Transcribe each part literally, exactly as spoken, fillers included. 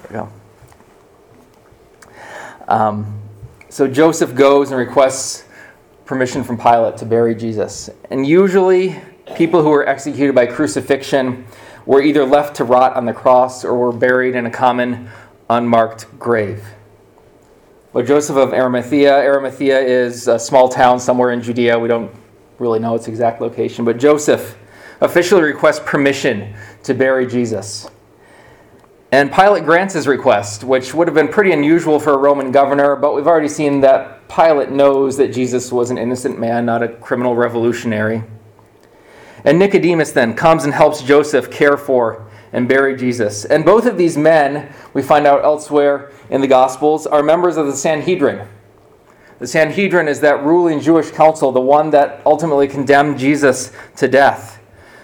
There we go. Um, so Joseph goes and requests permission from Pilate to bury Jesus. And usually people who were executed by crucifixion were either left to rot on the cross or were buried in a common unmarked grave. But Joseph of Arimathea, Arimathea is a small town somewhere in Judea. We don't really know its exact location. But Joseph officially requests permission to bury Jesus. And Pilate grants his request, which would have been pretty unusual for a Roman governor, but we've already seen that Pilate knows that Jesus was an innocent man, not a criminal revolutionary. And Nicodemus then comes and helps Joseph care for and bury Jesus. And both of these men, we find out elsewhere in the Gospels, are members of the Sanhedrin. The Sanhedrin is that ruling Jewish council, the one that ultimately condemned Jesus to death.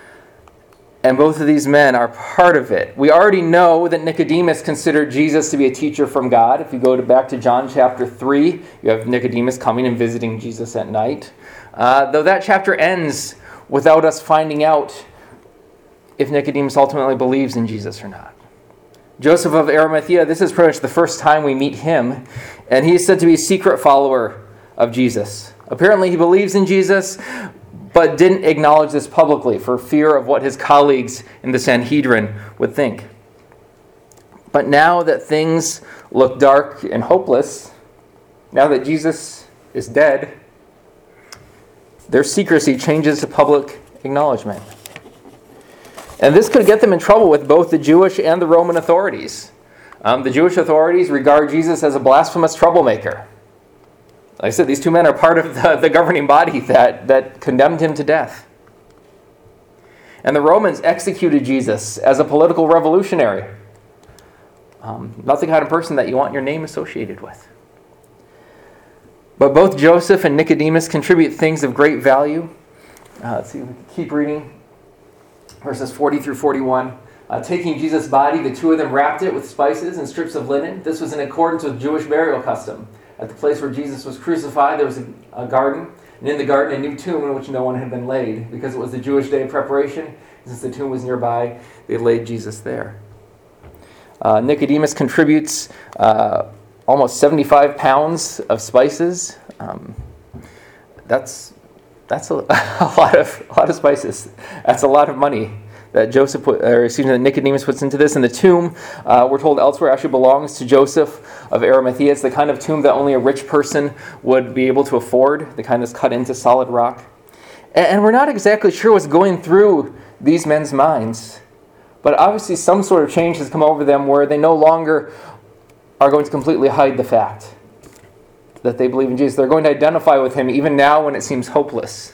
And both of these men are part of it. We already know that Nicodemus considered Jesus to be a teacher from God. If you go to back to John chapter three, you have Nicodemus coming and visiting Jesus at night. Uh, though that chapter ends without us finding out if Nicodemus ultimately believes in Jesus or not. Joseph of Arimathea, this is pretty much the first time we meet him, and he is said to be a secret follower of Jesus. Apparently he believes in Jesus, but didn't acknowledge this publicly for fear of what his colleagues in the Sanhedrin would think. But now that things look dark and hopeless, now that Jesus is dead, their secrecy changes to public acknowledgement. And this could get them in trouble with both the Jewish and the Roman authorities. Um, the Jewish authorities regard Jesus as a blasphemous troublemaker. Like I said, these two men are part of the, the governing body that, that condemned him to death. And the Romans executed Jesus as a political revolutionary. Um, not the kind of person that you want your name associated with. But both Joseph and Nicodemus contribute things of great value. Uh, let's see, keep reading. Verses forty through forty-one. Uh, taking Jesus' body, the two of them wrapped it with spices and strips of linen. This was in accordance with Jewish burial custom. At the place where Jesus was crucified, there was a, a garden, and in the garden a new tomb in which no one had been laid, because it was the Jewish day of preparation. Since the tomb was nearby, they laid Jesus there. Uh, Nicodemus contributes uh, almost seventy-five pounds of spices. Um, that's that's a, a lot of a lot of spices. That's a lot of money that Joseph put, or excuse me, that Nicodemus puts into this. And the tomb, uh, we're told elsewhere, actually belongs to Joseph of Arimathea. It's the kind of tomb that only a rich person would be able to afford, the kind that's cut into solid rock. And, and we're not exactly sure what's going through these men's minds, but obviously some sort of change has come over them where they no longer are going to completely hide the fact that they believe in Jesus. They're going to identify with him even now when it seems hopeless.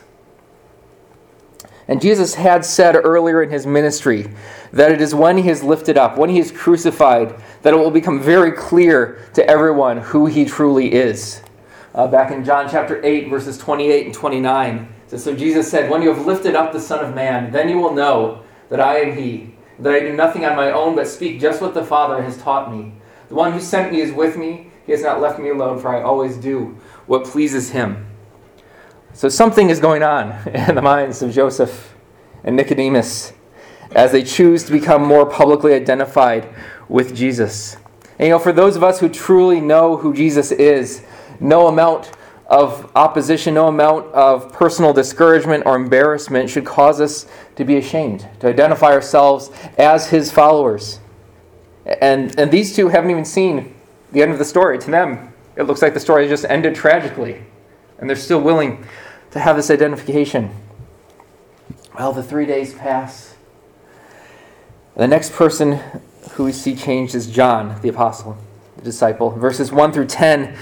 And Jesus had said earlier in his ministry that it is when he is lifted up, when he is crucified, that it will become very clear to everyone who he truly is. Uh, back in John chapter eight, verses twenty-eight and twenty-nine, it says, "So Jesus said, 'When you have lifted up the Son of Man, then you will know that I am he, that I do nothing on my own, but speak just what the Father has taught me. The one who sent me is with me. He has not left me alone, for I always do what pleases him.'" So something is going on in the minds of Joseph and Nicodemus as they choose to become more publicly identified with Jesus. And you know, for those of us who truly know who Jesus is, no amount of opposition, no amount of personal discouragement or embarrassment should cause us to be ashamed, to identify ourselves as his followers. And, and these two haven't even seen the end of the story. To them, it looks like the story just ended tragically. And they're still willing to have this identification. Well, the three days pass. The next person who we see changed is John, the apostle, the disciple. Verses one through ten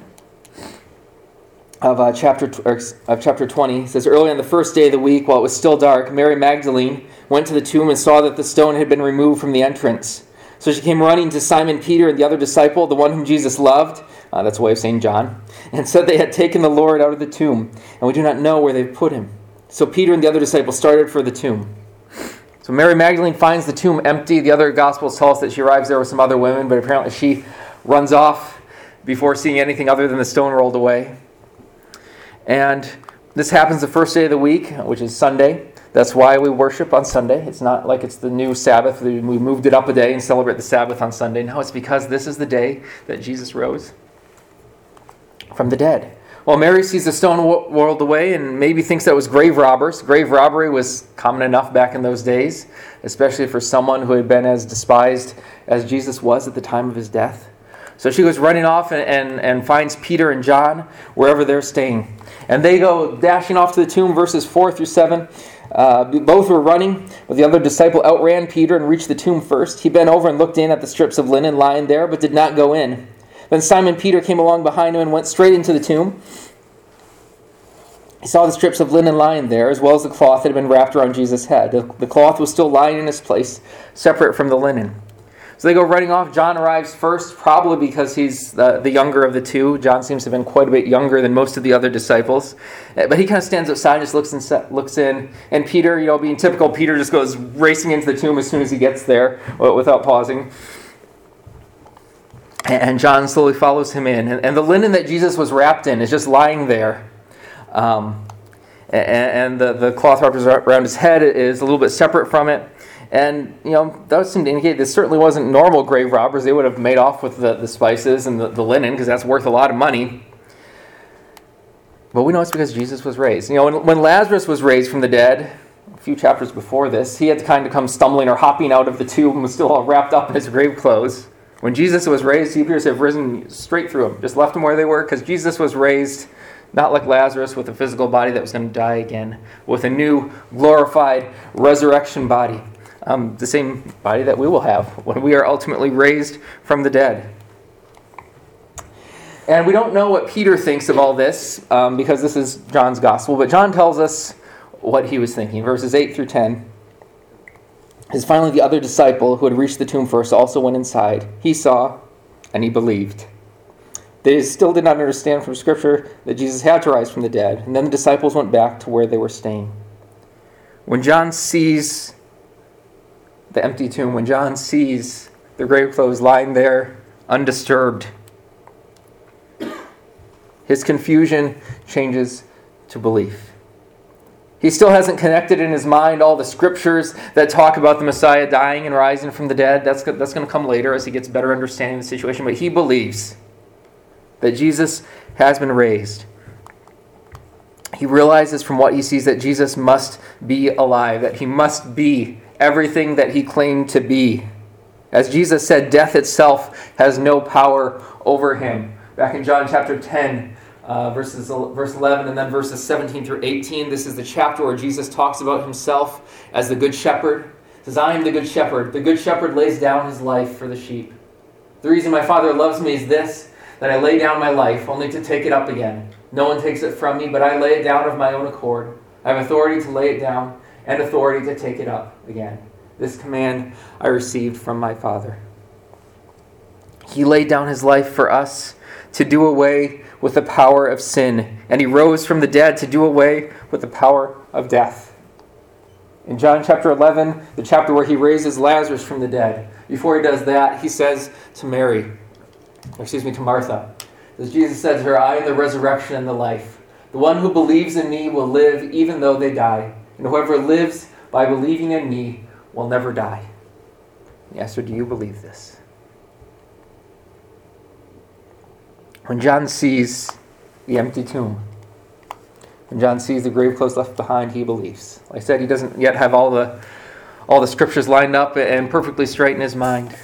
of uh, chapter or, of chapter twenty says, "Early on the first day of the week, while it was still dark, Mary Magdalene went to the tomb and saw that the stone had been removed from the entrance. So she came running to Simon Peter and the other disciple, the one whom Jesus loved," uh, that's a way of saying John, "and said they had taken the Lord out of the tomb, and we do not know where they've put him." So Peter and the other disciple started for the tomb. So Mary Magdalene finds the tomb empty. The other Gospels tell us that she arrives there with some other women, but apparently she runs off before seeing anything other than the stone rolled away. And this happens the first day of the week, which is Sunday. That's why we worship on Sunday. It's not like it's the new Sabbath. We moved it up a day and celebrate the Sabbath on Sunday. No, it's because this is the day that Jesus rose from the dead. Well, Mary sees the stone rolled away and maybe thinks that was grave robbers. Grave robbery was common enough back in those days, especially for someone who had been as despised as Jesus was at the time of his death. So she goes running off and, and, and finds Peter and John wherever they're staying. And they go dashing off to the tomb, verses four through seven. Uh, both were running, but the other disciple outran Peter and reached the tomb first. He bent over and looked in at the strips of linen lying there, but did not go in. Then Simon Peter came along behind him and went straight into the tomb. He saw the strips of linen lying there, as well as the cloth that had been wrapped around Jesus' head. The, the cloth was still lying in its place, separate from the linen. So they go running off. John arrives first, probably because he's the, the younger of the two. John seems to have been quite a bit younger than most of the other disciples. But he kind of stands outside and just looks in, looks in. And Peter, you know, being typical, Peter just goes racing into the tomb as soon as he gets there without pausing. And John slowly follows him in. And the linen that Jesus was wrapped in is just lying there. Um, and the, the cloth wrapped around his head is a little bit separate from it. And, you know, that would seem to indicate this certainly wasn't normal grave robbers. They would have made off with the, the spices and the, the linen because that's worth a lot of money. But we know it's because Jesus was raised. You know, when, when Lazarus was raised from the dead, a few chapters before this, he had to kind of come stumbling or hopping out of the tomb and was still all wrapped up in his grave clothes. When Jesus was raised, he appears to have risen straight through them, just left them where they were, because Jesus was raised not like Lazarus with a physical body that was going to die again, with a new glorified resurrection body. Um, the same body that we will have when we are ultimately raised from the dead. And we don't know what Peter thinks of all this um, because this is John's gospel, but John tells us what he was thinking. Verses eight through ten. As finally the other disciple who had reached the tomb first also went inside. He saw and he believed. They still did not understand from Scripture that Jesus had to rise from the dead. And then the disciples went back to where they were staying. When John sees the empty tomb, when John sees the grave clothes lying there undisturbed, his confusion changes to belief. He still hasn't connected in his mind all the scriptures that talk about the Messiah dying and rising from the dead. That's, that's going to come later as he gets better understanding of the situation. But he believes that Jesus has been raised. He realizes from what he sees that Jesus must be alive, that he must be everything that he claimed to be. As Jesus said, death itself has no power over him. Back in John chapter ten, uh, verses verse eleven, and then verses seventeen through eighteen, this is the chapter where Jesus talks about himself as the good shepherd. He says, I am the good shepherd. The good shepherd lays down his life for the sheep. The reason my Father loves me is this, that I lay down my life only to take it up again. No one takes it from me, but I lay it down of my own accord. I have authority to lay it down and authority to take it up again. This command I received from my Father. He laid down his life for us to do away with the power of sin, and he rose from the dead to do away with the power of death. In John chapter eleven, the chapter where he raises Lazarus from the dead, before he does that, he says to Mary, or excuse me, to Martha, as Jesus said to her, I am the resurrection and the life. The one who believes in me will live even though they die. And whoever lives by believing in me will never die. He asked her, do you believe this? When John sees the empty tomb, when John sees the grave clothes left behind, he believes. Like I said, he doesn't yet have all the all the scriptures lined up and perfectly straight in his mind.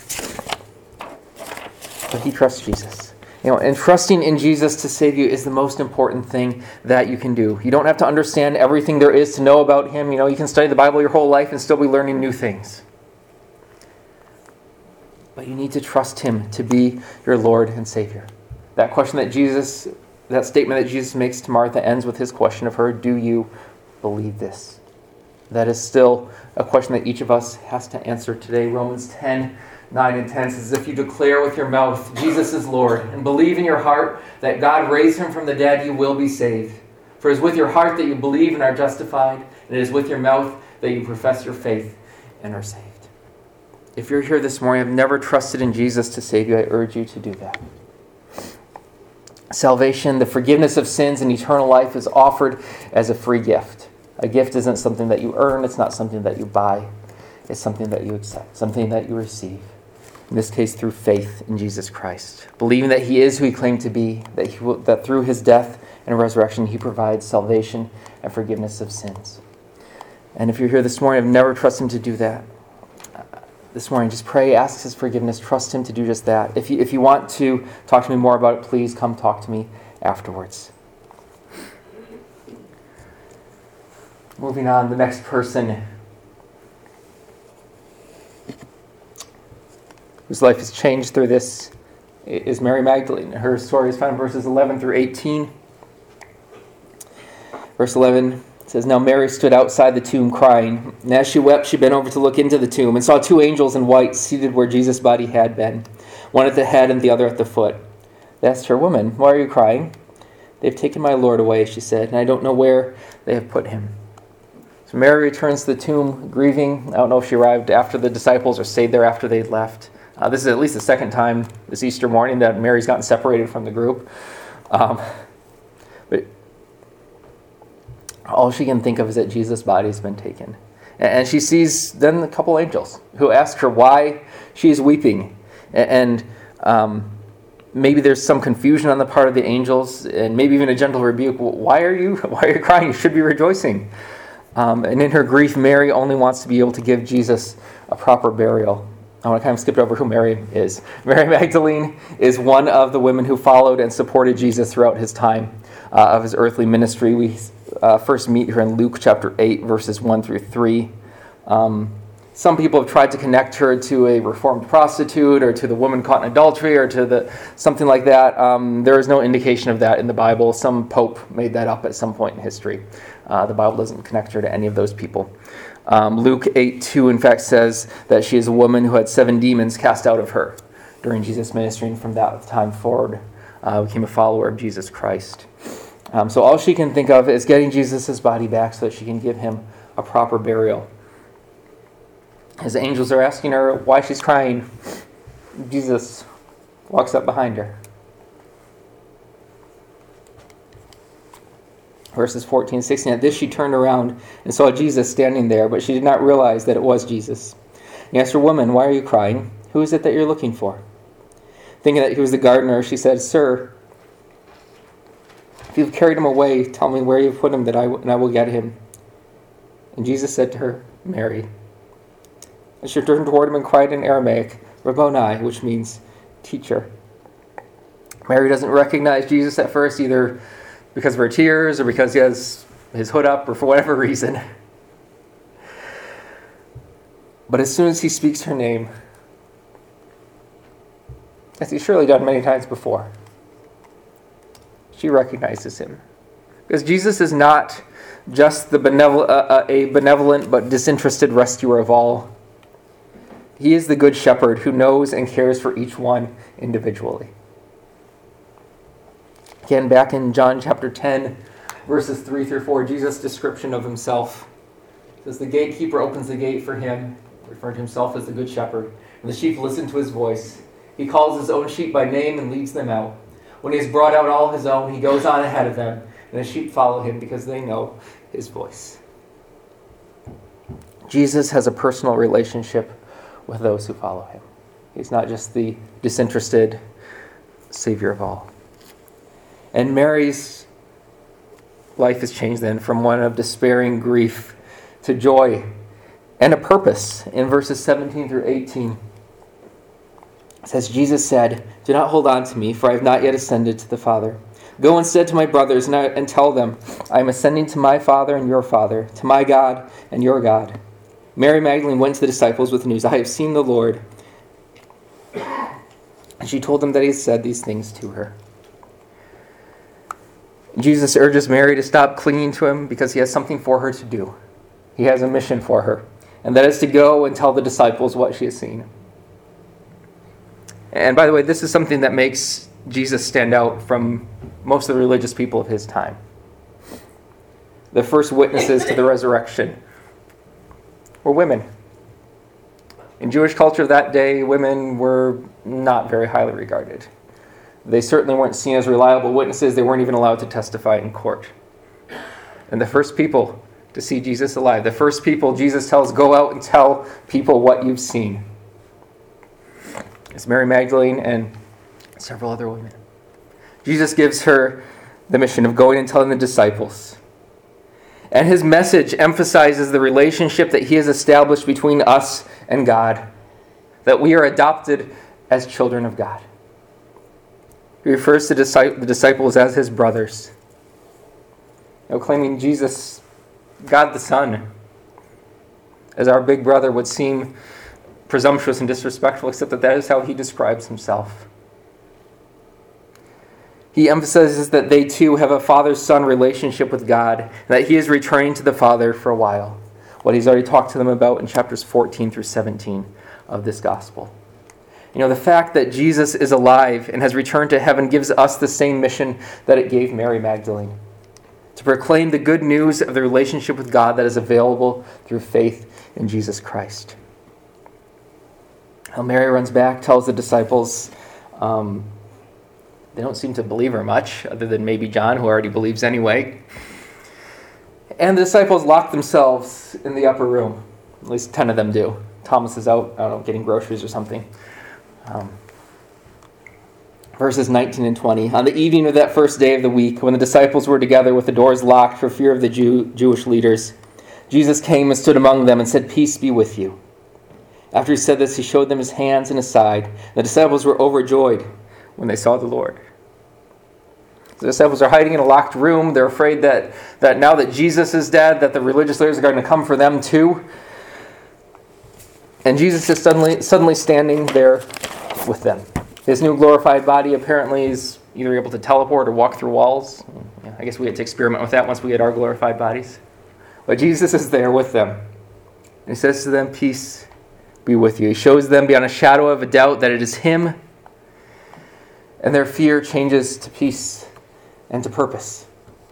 But he trusts Jesus. You know, and trusting in Jesus to save you is the most important thing that you can do. You don't have to understand everything there is to know about him. You know, you can study the Bible your whole life and still be learning new things. But you need to trust him to be your Lord and Savior. That question that Jesus, that statement that Jesus makes to Martha ends with his question of her, do you believe this? That is still a question that each of us has to answer today. Romans ten, nine and ten says, if you declare with your mouth Jesus is Lord and believe in your heart that God raised him from the dead, you will be saved. For it is with your heart that you believe and are justified, and it is with your mouth that you profess your faith and are saved. If you're here this morning and have never trusted in Jesus to save you, I urge you to do that. Salvation, the forgiveness of sins, and eternal life is offered as a free gift. A gift isn't something that you earn. It's not something that you buy. It's something that you accept, something that you receive. In this case, through faith in Jesus Christ. Believing that he is who he claimed to be, that, he will, that through his death and resurrection, he provides salvation and forgiveness of sins. And if you're here this morning and have never trusted him to do that, this morning, just pray, ask his forgiveness, trust him to do just that. If you, if you want to talk to me more about it, please come talk to me afterwards. Moving on, the next person whose life is changed through this is Mary Magdalene. Her story is found in verses eleven through eighteen. Verse eleven says, "Now Mary stood outside the tomb crying, and as she wept, she bent over to look into the tomb and saw two angels in white seated where Jesus' body had been, one at the head and the other at the foot. They asked her, 'Woman, why are you crying?' 'They've taken my Lord away,' she said, 'and I don't know where they have put him.'" So Mary returns to the tomb, grieving. I don't know if she arrived after the disciples or stayed there after they'd left. Uh, this is at least the second time this Easter morning that Mary's gotten separated from the group. Um, but all she can think of is that Jesus' body has been taken. And she sees then a couple angels who ask her why she is weeping. And um, maybe there's some confusion on the part of the angels, and maybe even a gentle rebuke. Why are you, why are you crying? You should be rejoicing. Um, and in her grief, Mary only wants to be able to give Jesus a proper burial. I want to kind of skip over who Mary is. Mary Magdalene is one of the women who followed and supported Jesus throughout his time uh, of his earthly ministry. We uh, first meet her in Luke chapter eight, verses one through three. Um, some people have tried to connect her to a reformed prostitute or to the woman caught in adultery or to the something like that. Um, there is no indication of that in the Bible. Some pope made that up at some point in history. Uh, the Bible doesn't connect her to any of those people. Um, Luke eight two, in fact, says that she is a woman who had seven demons cast out of her during Jesus' ministry, and from that time forward uh, became a follower of Jesus Christ. Um, so all she can think of is getting Jesus' body back so that she can give him a proper burial. As the angels are asking her why she's crying, Jesus walks up behind her. Verses fourteen and sixteen, "At this she turned around and saw Jesus standing there, but she did not realize that it was Jesus. He asked her, 'Woman, why are you crying? Who is it that you're looking for?' Thinking that he was the gardener, she said, 'Sir, if you've carried him away, tell me where you've put him, that I w- and I will get him.' And Jesus said to her, 'Mary.' And she turned toward him and cried in Aramaic, 'Rabboni,' which means teacher." Mary doesn't recognize Jesus at first, either because of her tears or because he has his hood up or for whatever reason. But as soon as he speaks her name, as he's surely done many times before, she recognizes him. Because Jesus is not just the benevol- uh, a benevolent but disinterested rescuer of all. He is the good shepherd who knows and cares for each one individually. Again, back in John chapter ten, verses three through four, Jesus' description of himself says, "The gatekeeper opens the gate for him," referring to himself as the good shepherd, "and the sheep listen to his voice. He calls his own sheep by name and leads them out. When he has brought out all his own, he goes on ahead of them, and the sheep follow him because they know his voice." Jesus has a personal relationship with those who follow him. He's not just the disinterested Savior of all. And Mary's life is changed then from one of despairing grief to joy and a purpose. In verses seventeen through eighteen, it says, "Jesus said, 'Do not hold on to me, for I have not yet ascended to the Father. Go instead to my brothers and, I, and tell them, I am ascending to my Father and your Father, to my God and your God.' Mary Magdalene went to the disciples with the news, 'I have seen the Lord.' And she told them that he had said these things to her." Jesus urges Mary to stop clinging to him because he has something for her to do. He has a mission for her, and that is to go and tell the disciples what she has seen. And by the way, this is something that makes Jesus stand out from most of the religious people of his time. The first witnesses to the resurrection were women. In Jewish culture that day, women were not very highly regarded. They certainly weren't seen as reliable witnesses. They weren't even allowed to testify in court. And the first people to see Jesus alive. The first people Jesus tells, go out and tell people what you've seen. It's Mary Magdalene and several other women. Jesus gives her the mission of going and telling the disciples. And his message emphasizes the relationship that he has established between us and God, that we are adopted as children of God. He refers to the disciples as his brothers, you know, claiming Jesus, God the Son, as our big brother would seem presumptuous and disrespectful, except that that is how he describes himself. He emphasizes that they too have a father-son relationship with God, and that he is returning to the Father for a while, what he's already talked to them about in chapters fourteen through seventeen of this gospel. You know, the fact that Jesus is alive and has returned to heaven gives us the same mission that it gave Mary Magdalene, to proclaim the good news of the relationship with God that is available through faith in Jesus Christ. Now Mary runs back, tells the disciples, um, they don't seem to believe her much, other than maybe John, who already believes anyway. And the disciples lock themselves in the upper room. At least ten of them do. Thomas is out, I don't know, getting groceries or something. Um, verses nineteen and twenty. On the evening of that first day of the week, when the disciples were together with the doors locked for fear of the Jew, Jewish leaders, Jesus came and stood among them and said, "Peace be with you." After he said this, he showed them his hands and his side. The disciples were overjoyed when they saw the Lord. The disciples are hiding in a locked room. They're afraid that, that now that Jesus is dead, that the religious leaders are going to come for them too. And Jesus is suddenly suddenly standing there with them. His new glorified body apparently is either able to teleport or walk through walls. Yeah, I guess we had to experiment with that once we had our glorified bodies. But Jesus is there with them. And he says to them, "Peace be with you." He shows them beyond a shadow of a doubt that it is him. And their fear changes to peace and to purpose.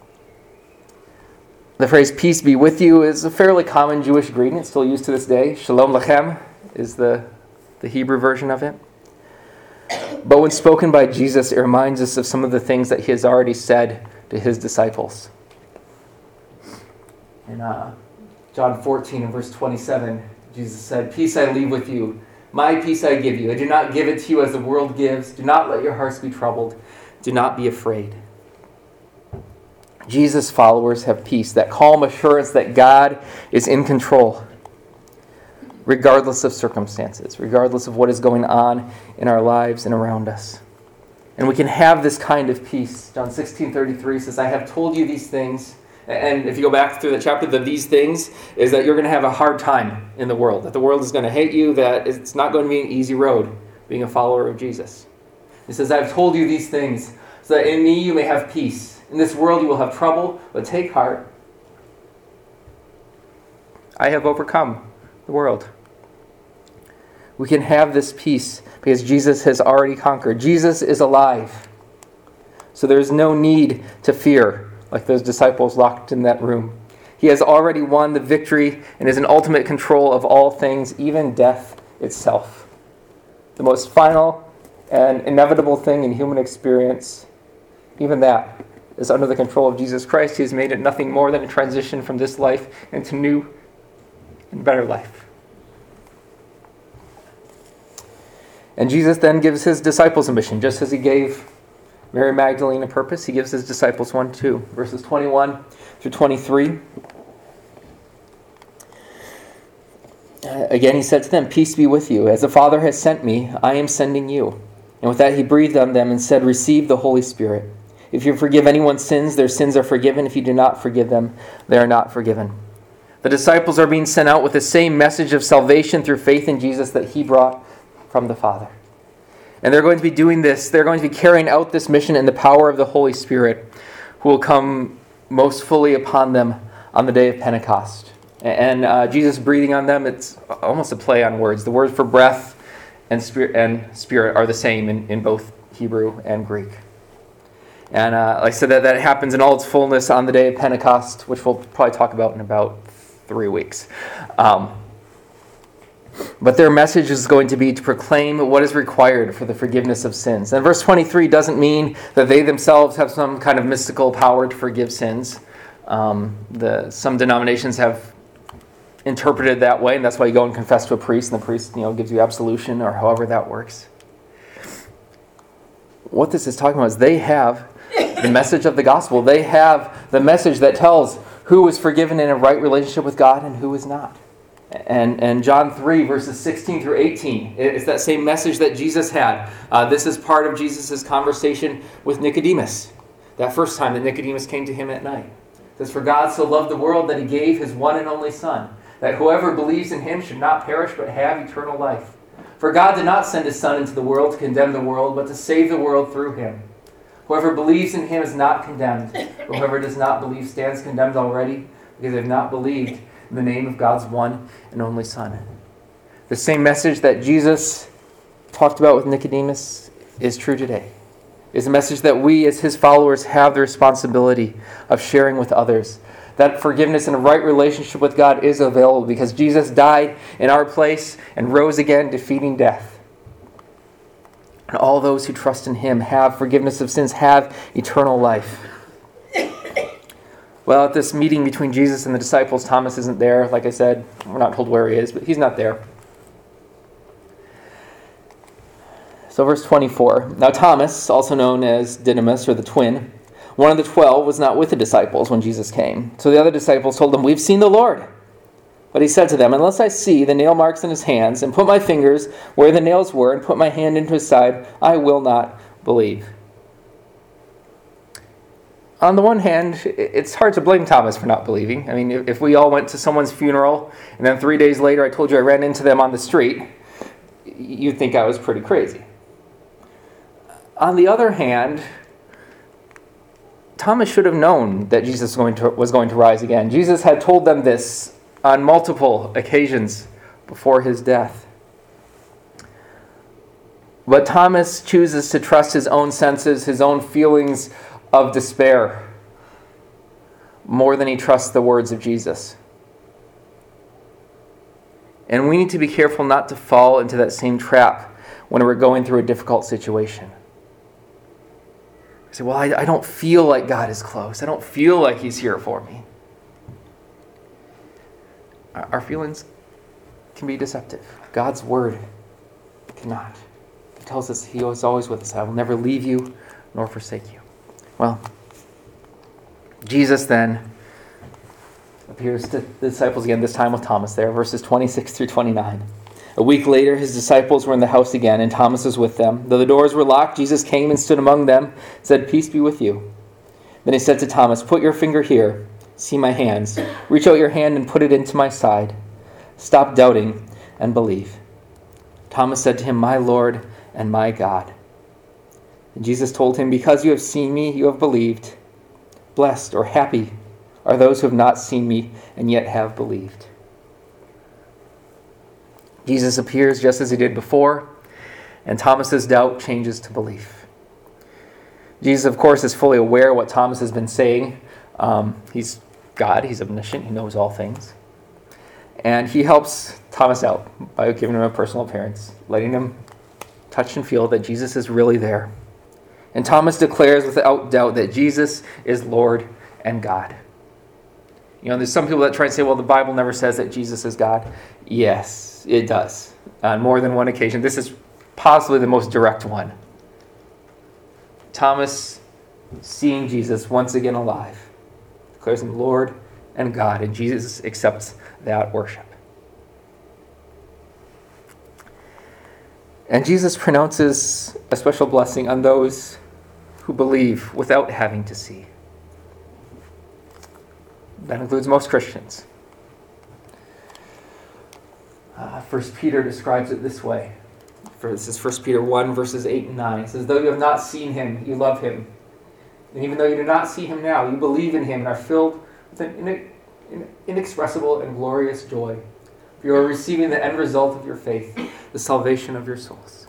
The phrase "peace be with you" is a fairly common Jewish greeting. It's still used to this day. Shalom lechem is the, the Hebrew version of it. But when spoken by Jesus, it reminds us of some of the things that he has already said to his disciples. In uh, John fourteen and verse twenty-seven, Jesus said, "Peace I leave with you. My peace I give you. I do not give it to you as the world gives. Do not let your hearts be troubled. Do not be afraid." Jesus' followers have peace, that calm assurance that God is in control, regardless of circumstances, regardless of what is going on in our lives and around us. And we can have this kind of peace. John sixteen thirty-three says, "I have told you these things." And if you go back through the chapter, the "these things" is that you're going to have a hard time in the world, that the world is going to hate you, that it's not going to be an easy road being a follower of Jesus. He says, "I've told you these things so that in me you may have peace. In this world you will have trouble, but take heart. I have overcome the world." We can have this peace because Jesus has already conquered. Jesus is alive. So there is no need to fear, like those disciples locked in that room. He has already won the victory and is in ultimate control of all things, even death itself. The most final and inevitable thing in human experience, even that, is under the control of Jesus Christ. He has made it nothing more than a transition from this life into new and better life. And Jesus then gives his disciples a mission, just as he gave Mary Magdalene a purpose. He gives his disciples one too. Verses twenty-one through twenty-three. Uh, again, he said to them, "Peace be with you. As the Father has sent me, I am sending you." And with that, he breathed on them and said, "Receive the Holy Spirit. If you forgive anyone's sins, their sins are forgiven. If you do not forgive them, they are not forgiven." The disciples are being sent out with the same message of salvation through faith in Jesus that he brought from the Father. And they're going to be doing this. They're going to be carrying out this mission in the power of the Holy Spirit, who will come most fully upon them on the day of Pentecost. And uh, Jesus breathing on them, it's almost a play on words. The words for breath and spirit, and spirit are the same in, in both Hebrew and Greek. And uh, like I said, that, that happens in all its fullness on the day of Pentecost, which we'll probably talk about in about three weeks. Um, but their message is going to be to proclaim what is required for the forgiveness of sins. And verse twenty-three doesn't mean that they themselves have some kind of mystical power to forgive sins. Um, the some denominations have interpreted it that way, and that's why you go and confess to a priest, and the priest, you know, gives you absolution, or however that works. What this is talking about is they have the message of the gospel. They have the message that tells who is forgiven in a right relationship with God and who is not. And and John three, verses sixteen through eighteen, it's that same message that Jesus had. Uh, this is part of Jesus' conversation with Nicodemus. That first time that Nicodemus came to him at night. It says, "For God so loved the world that he gave his one and only Son, that whoever believes in him should not perish but have eternal life. For God did not send his Son into the world to condemn the world, but to save the world through him. Whoever believes in him is not condemned. But whoever does not believe stands condemned already, because they have not believed in the name of God's one and only Son." The same message that Jesus talked about with Nicodemus is true today. It's a message that we as his followers have the responsibility of sharing with others. That forgiveness and a right relationship with God is available because Jesus died in our place and rose again, defeating death. And all those who trust in him have forgiveness of sins, have eternal life. Well, at this meeting between Jesus and the disciples, Thomas isn't there. Like I said, we're not told where he is, but he's not there. So verse twenty-four. "Now Thomas, also known as Didymus, or the twin, one of the twelve, was not with the disciples when Jesus came. So the other disciples told him, 'We've seen the Lord.' But he said to them, 'Unless I see the nail marks in his hands, and put my fingers where the nails were, and put my hand into his side, I will not believe.'" On the one hand, it's hard to blame Thomas for not believing. I mean, if we all went to someone's funeral, and then three days later I told you I ran into them on the street, you'd think I was pretty crazy. On the other hand, Thomas should have known that Jesus was going to, was going to rise again. Jesus had told them this on multiple occasions before his death. But Thomas chooses to trust his own senses, his own feelings of despair, more than he trusts the words of Jesus. And we need to be careful not to fall into that same trap when we're going through a difficult situation. I say, well, I, I don't feel like God is close. I don't feel like he's here for me. Our feelings can be deceptive. God's word cannot. He tells us he is always with us. I will never leave you nor forsake you. Well, Jesus then appears to the disciples again, this time with Thomas there, verses twenty-six through twenty-nine. A week later, his disciples were in the house again, and Thomas was with them. Though the doors were locked, Jesus came and stood among them, said, "Peace be with you." Then he said to Thomas, "Put your finger here. See my hands. Reach out your hand and put it into my side. Stop doubting and believe." Thomas said to him, "My Lord and my God." And Jesus told him, "Because you have seen me, you have believed. Blessed or happy are those who have not seen me and yet have believed." Jesus appears just as he did before, and Thomas's doubt changes to belief. Jesus, of course, is fully aware of what Thomas has been saying. Um, he's God, he's omniscient, he knows all things. And he helps Thomas out by giving him a personal appearance, letting him touch and feel that Jesus is really there. And Thomas declares without doubt that Jesus is Lord and God. You know, there's some people that try to say, well, the Bible never says that Jesus is God. Yes, it does. On more than one occasion. This is possibly the most direct one. Thomas, seeing Jesus once again alive, declares him Lord and God, and Jesus accepts that worship. And Jesus pronounces a special blessing on those who believe without having to see. That includes most Christians. Uh, First Peter describes it this way. For, this is First Peter one, verses eight and nine. It says, "Though you have not seen him, you love him. And even though you do not see him now, you believe in him and are filled with an inexpressible and glorious joy. For you are receiving the end result of your faith, the salvation of your souls."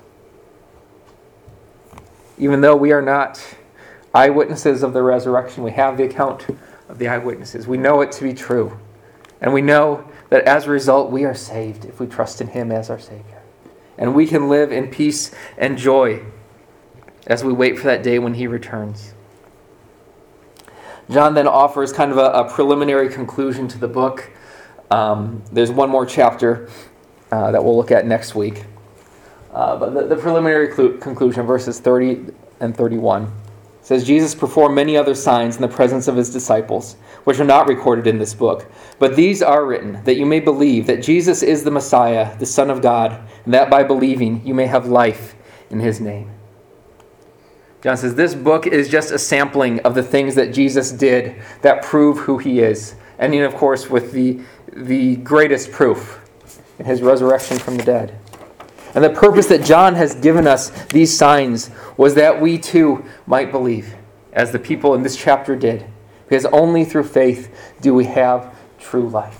Even though we are not eyewitnesses of the resurrection, we have the account of the eyewitnesses. We know it to be true. And we know that as a result, we are saved if we trust in him as our Savior. And we can live in peace and joy as we wait for that day when he returns. John then offers kind of a, a preliminary conclusion to the book. Um, there's one more chapter uh, that we'll look at next week. Uh, but the, the preliminary clu- conclusion, verses thirty and thirty-one, says, Jesus performed many other signs in the presence of his disciples, which are not recorded in this book. But these are written, that you may believe that Jesus is the Messiah, the Son of God, and that by believing you may have life in his name. John says this book is just a sampling of the things that Jesus did that prove who he is. Ending, of course, with the, the greatest proof in his resurrection from the dead. And the purpose that John has given us these signs was that we too might believe, as the people in this chapter did. Because only through faith do we have true life.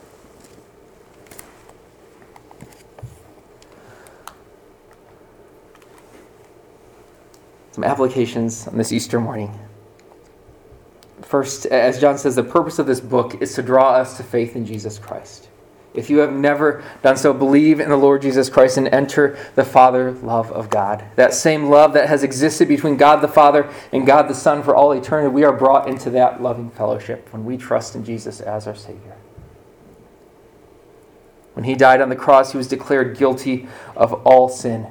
Some applications on this Easter morning. First, as John says, the purpose of this book is to draw us to faith in Jesus Christ. If you have never done so, believe in the Lord Jesus Christ and enter the Father love of God. That same love that has existed between God the Father and God the Son for all eternity, we are brought into that loving fellowship when we trust in Jesus as our Savior. When he died on the cross, he was declared guilty of all sin.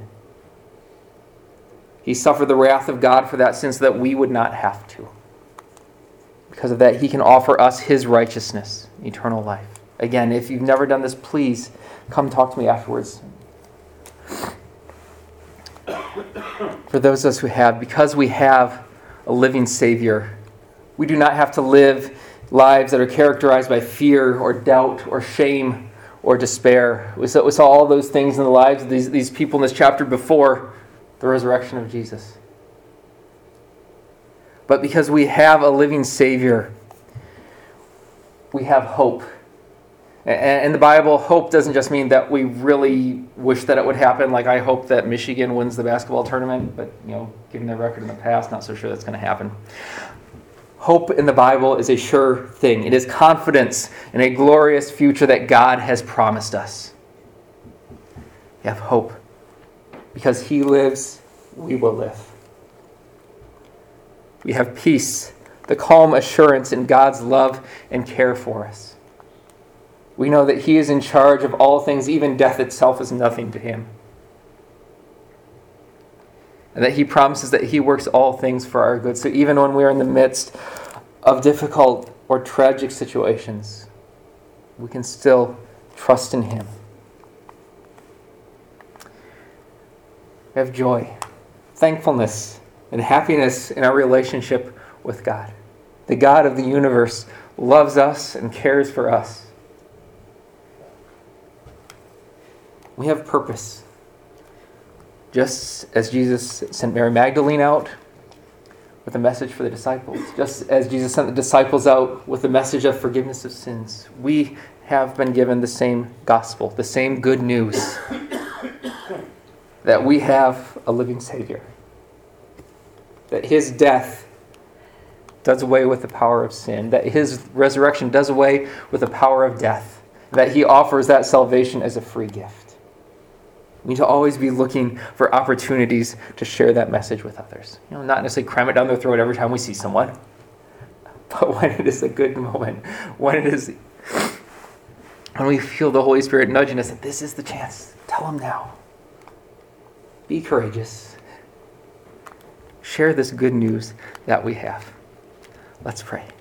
He suffered the wrath of God for that sin so that we would not have to. Because of that, he can offer us his righteousness, eternal life. Again, if you've never done this, please come talk to me afterwards. For those of us who have, because we have a living Savior, we do not have to live lives that are characterized by fear or doubt or shame or despair. We saw, we saw all those things in the lives of these, these people in this chapter before the resurrection of Jesus. But because we have a living Savior, we have hope. And in the Bible, hope doesn't just mean that we really wish that it would happen. Like, I hope that Michigan wins the basketball tournament, but, you know, given their record in the past, not so sure that's going to happen. Hope in the Bible is a sure thing. It is confidence in a glorious future that God has promised us. We have hope. Because he lives, we will live. We have peace, the calm assurance in God's love and care for us. We know that he is in charge of all things, even death itself is nothing to him. And that he promises that he works all things for our good. So even when we're in the midst of difficult or tragic situations, we can still trust in him. We have joy, thankfulness, and happiness in our relationship with God. The God of the universe loves us and cares for us. We have purpose. Just as Jesus sent Mary Magdalene out with a message for the disciples, just as Jesus sent the disciples out with the message of forgiveness of sins, we have been given the same gospel, the same good news, that we have a living Savior, that his death does away with the power of sin, that his resurrection does away with the power of death, that he offers that salvation as a free gift. We need to always be looking for opportunities to share that message with others. You know, not necessarily cram it down their throat every time we see someone, but when it is a good moment, when it is, when we feel the Holy Spirit nudging us, that this is the chance. Tell them now. Be courageous. Share this good news that we have. Let's pray.